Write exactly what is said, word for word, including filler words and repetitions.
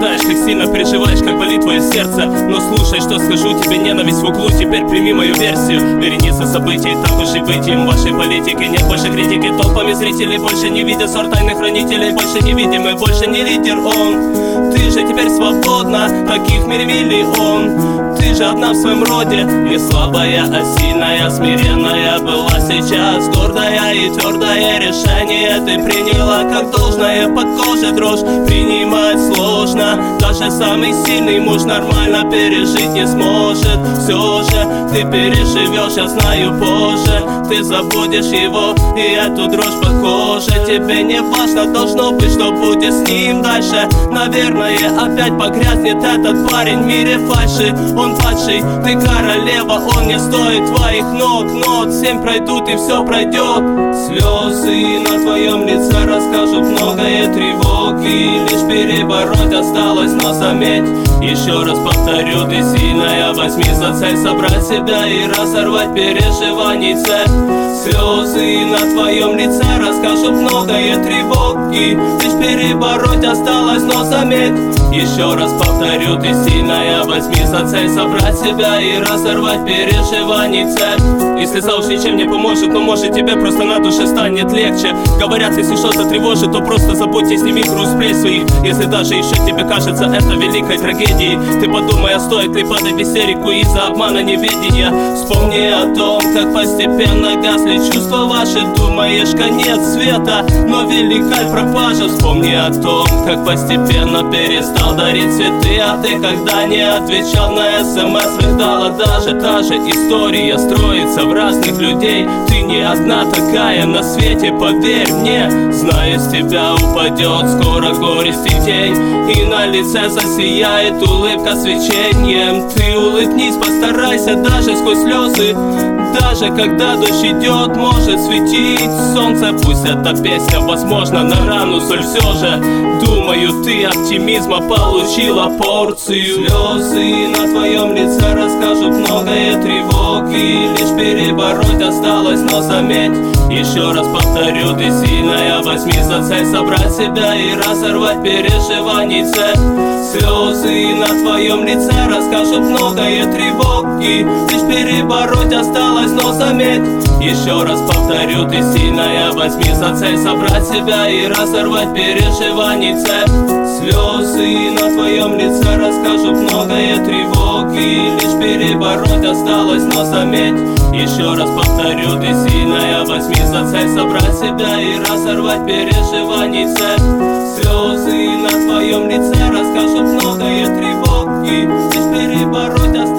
наблюдаешь, как сильно переживаешь, как болит твое сердце. Но слушай, что скажу тебе, ненависть в углу, теперь прими мою версию. Вереница событий, так уж и быть им. Вашей политики нет больше критики, толпами зрителей больше не видят ссор тайных хранителей. Больше не видим и больше не лидер он. Ты же теперь свободна, таких в мире миллион. Ты же одна в своем роде, не слабая, а сильная, смиренная. Была сейчас гордая и твердое решение ты приняла как должное. Под кожей дрожь принимать сложно. Даже самый сильный муж нормально пережить не сможет. Все же ты переживешь, я знаю, позже. Ты забудешь его, и эту дрожь похоже. Тебе не важно, должно быть, что будет с ним дальше. Наверное, опять погрязнет этот парень в мире фальши. Он падший, ты королева, он не стоит твоих ног. Нот семь пройдут и все пройдет. Слезы на твоем лице расскажут многое тревоги. Лишь перебороть осталось, но заметь, еще раз повторю, ты сильная. Возьми за цель собрать себя и разорвать переживаний цепь. Слезы на твоем лице расскажут многое тревоги. Лишь перебороть осталось, но заметь, еще раз повторю, ты сильная. Возьми за цель собрать себя и разорвать переживаний цепь. И слеза уж ничем не поможет, но может тебе просто на душе станет легче. Говорят, если что-то тревожит, то просто забудь и сними груз с плеч своих. Если даже еще тебе кажется это великой трагедией, ты подумай, а стоит ли падать в истерику из-за обмана неведения. Вспомни о том, как постепенно гасли чувства ваши. Думаешь, конец света, но велика пропажа. Вспомни о том, как постепенно перестал дарить цветы, а ты когда не отвечал на смс, рыдала даже. Та же история строится в разных людей. Ты не одна такая на свете, поверь мне. Знаю, с тебя упадет скоро горесть и тень, и на лице засияет улыбка свечением. Ты улыбнись, постарайся даже сквозь слезы. Даже когда дождь идет, может светить солнце. Пусть эта песня, возможно, на рану соль все же. Думаю, ты оптимизма получила порцию. Слезы на твоем лице расскажут многое тревоги. Лишь перебороть осталось, но заметь, еще раз повторю, ты сильная. Возьми за цель собрать себя и разорвать переживаний цепь. Слезы на твоем лице расскажут многое тревоги. Лишь перебороть осталось, но заметь, еще раз повторю, ты сильная. Возьми за цель собрать себя и разорвать переживаний цепь. Слезы на твоем лице расскажут многое тревоги. Лишь перебороть осталось, но заметь, еще раз повторю, ты сильная. Возьми за цель собрать себя и разорвать переживаний цепь. Слезы на твоем лице расскажут многое тревоги. Лишь перебороть осталось.